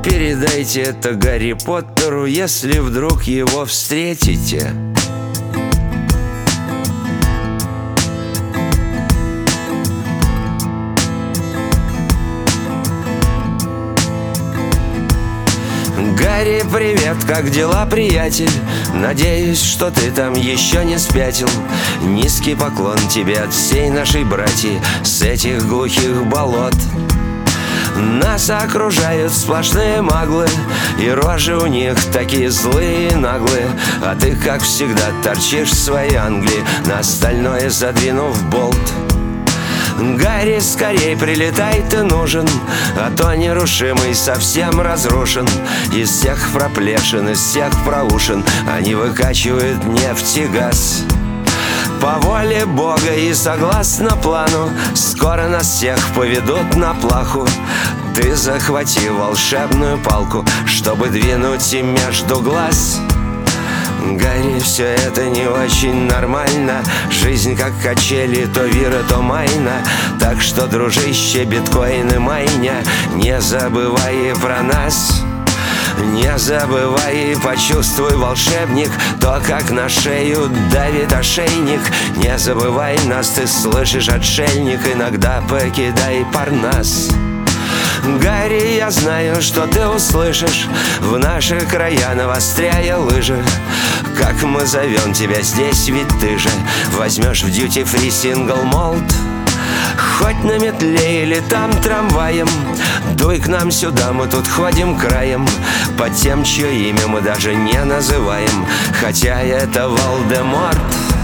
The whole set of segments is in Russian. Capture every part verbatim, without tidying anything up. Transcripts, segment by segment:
Передайте это Гарри Поттеру, если вдруг его встретите. Гарри, привет, как дела, приятель? Надеюсь, что ты там еще не спятил. Низкий поклон тебе от всей нашей братьи с этих глухих болот. Нас окружают сплошные маглы, и рожи у них такие злые и наглые. А ты, как всегда, торчишь в своей Англии, на остальное задвинув болт. Гарри, скорей прилетай, ты нужен, а то нерушимый совсем разрушен. Из всех проплешин, из всех проушин они выкачивают нефть и газ. По воле Бога и согласно плану скоро нас всех поведут на плаху. Ты захвати волшебную палку, чтобы двинуть им между глаз. Гарри, все это не очень нормально. Жизнь как качели, то вира, то майна. Так что, дружище, биткоин и майня, не забывай и про нас. Не забывай и почувствуй, волшебник, то, как на шею давит ошейник. Не забывай нас, ты слышишь, отшельник, иногда покидай Парнас. Гарри, я знаю, что ты услышишь в наши края, навостряя лыжи. Как мы зовем тебя здесь, ведь ты же возьмешь в дьюти-фри сингл-молт. Хоть на метле или там трамваем, дуй к нам сюда, мы тут ходим краем. Под тем, чье имя мы даже не называем, хотя это Волдеморт.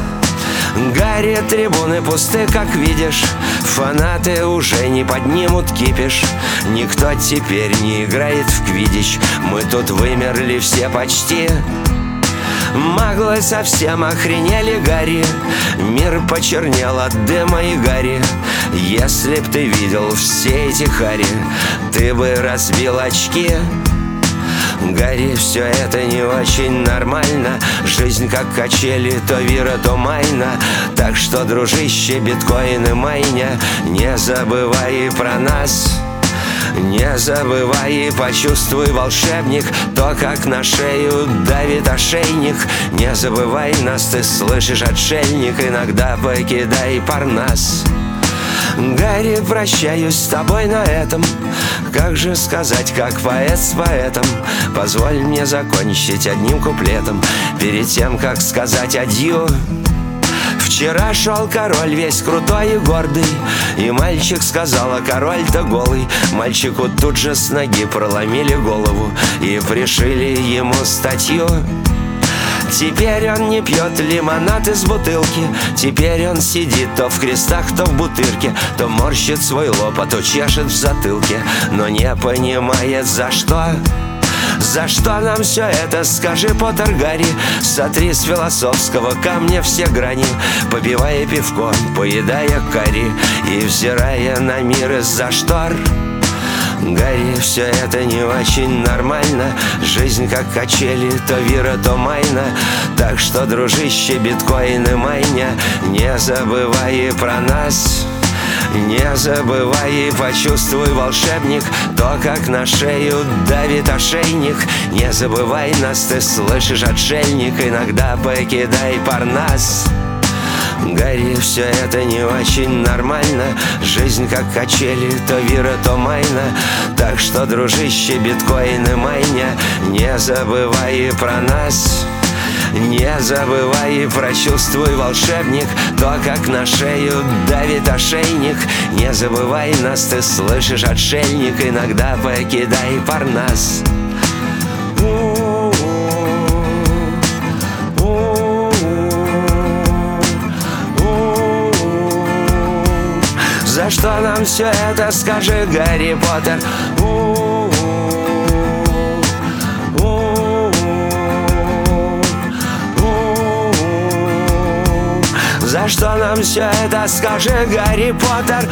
Гарри, трибуны пусты, как видишь, фанаты уже не поднимут кипиш. Никто теперь не играет в квиддич, мы тут вымерли все почти. Маглы совсем охренели, Гарри, мир почернел от дыма и гари. Если б ты видел все эти хари, ты бы разбил очки. Гарри, все это не очень нормально. Жизнь как качели, то вира, то майна. Так что, дружище, биткоин и майня, не забывай и про нас. Не забывай и почувствуй, волшебник, то, как на шею давит ошейник. Не забывай нас, ты слышишь, отшельник, иногда покидай Парнас. Гарри, прощаюсь с тобой на этом. Как же сказать, как поэт с поэтом? Позволь мне закончить одним куплетом перед тем, как сказать адью. Вчера шел король весь крутой и гордый, и мальчик сказал, а король-то голый. Мальчику тут же с ноги проломили голову и пришили ему статью. Теперь он не пьет лимонад из бутылки, теперь он сидит то в крестах, то в бутырке, то морщит свой лоб, а то чешет в затылке, но не понимает за что. За что нам все это, скажи, Поттер Гарри? Сотри с философского камня все грани, попивая пивко, поедая карри и взирая на мир из-за штор. Гарри, все это не очень нормально. Жизнь как качели, то вира, то майна. Так что, дружище, биткоин и майня, не забывай и про нас. Не забывай и почувствуй, волшебник, то, как на шею давит ошейник. Не забывай нас, ты слышишь, отшельник, иногда покидай Парнас. Гарри, все это не очень нормально. Жизнь как качели, то вира, то майна. Так что, дружище, биткоин и майня, не забывай и про нас. Не забывай и прочувствуй, волшебник, то, как на шею давит ошейник. Не забывай нас, ты слышишь, отшельник, иногда покидай Парнас. За что нам все это, скажи, Гарри Поттер? За что нам все это, скажи, Гарри Поттер?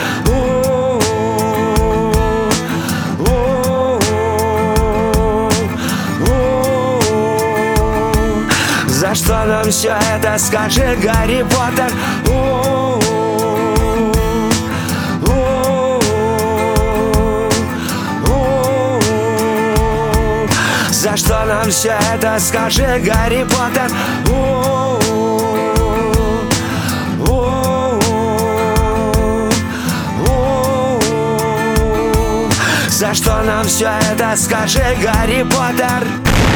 За что нам все это, скажи, Гарри Поттер? За что нам все это, скажи, Гарри Поттер? За что нам все это, скажи, Гарри Поттер?